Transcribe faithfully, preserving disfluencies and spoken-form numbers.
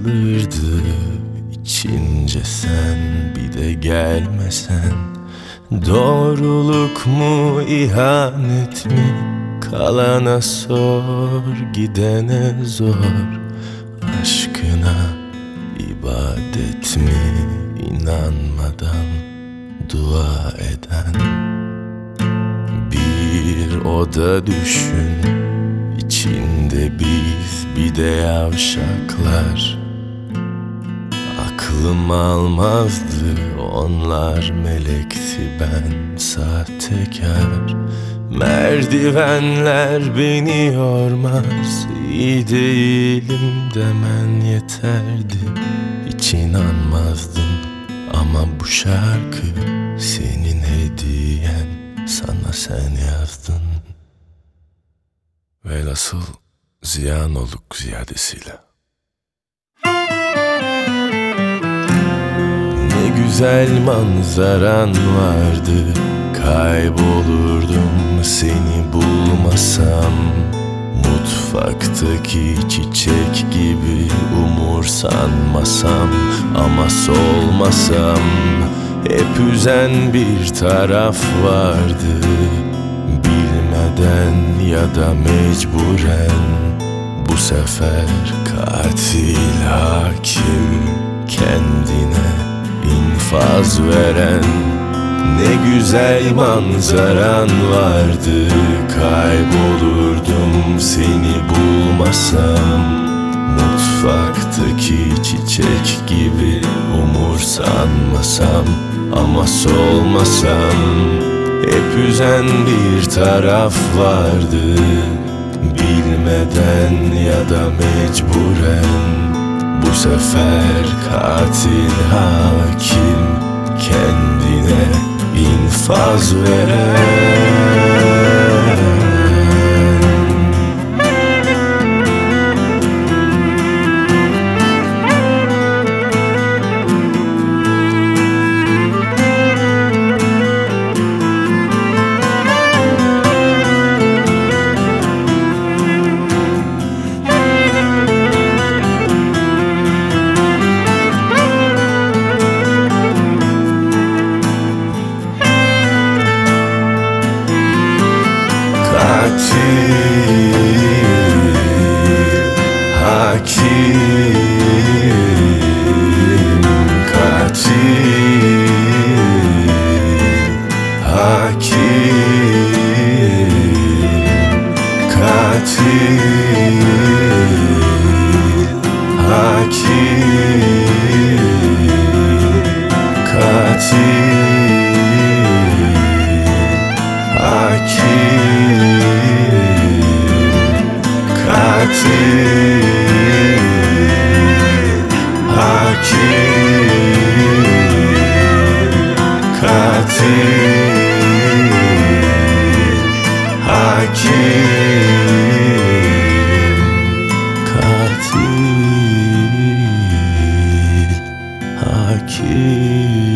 kalırdı içince sen bir de gelmesen. Doğruluk mu ihanet mi, kalana sor gidene zor. Aşkına ibadet mi, inanmadan dua eden. Bir oda düşün, içinde biz bir de yavşaklar. Aklım almazdı, onlar melekti, ben sahtekar. Merdivenler beni yormaz, iyi değilim demen yeterdi. Hiç inanmazdım ama bu şarkı senin hediyen, sana sen yazdın. Velhasıl ziyan olduk ziyadesiyle. Ne güzel manzaran vardı, kaybolurdum seni bulmasam. Mutfaktaki çiçek gibi umursanmasam, ama solmasam. Hep üzen bir taraf vardı, bilmeden ya da mecburen. Bu sefer katil hakim, kendine infaz veren. Ne güzel manzaran vardı, kaybolurdum seni bulmasam. Mutfaktaki çiçek gibi umursanmasam, ama solmasam. Hep üzen bir taraf vardı, bilmeden ya da mecburen. Bu sefer katil hakim, kendine infaz veren. Katil, hakim, katil, hakim, katil, hakim, katil, hakim, katil, hakim, katil, hakim, katil, hakim.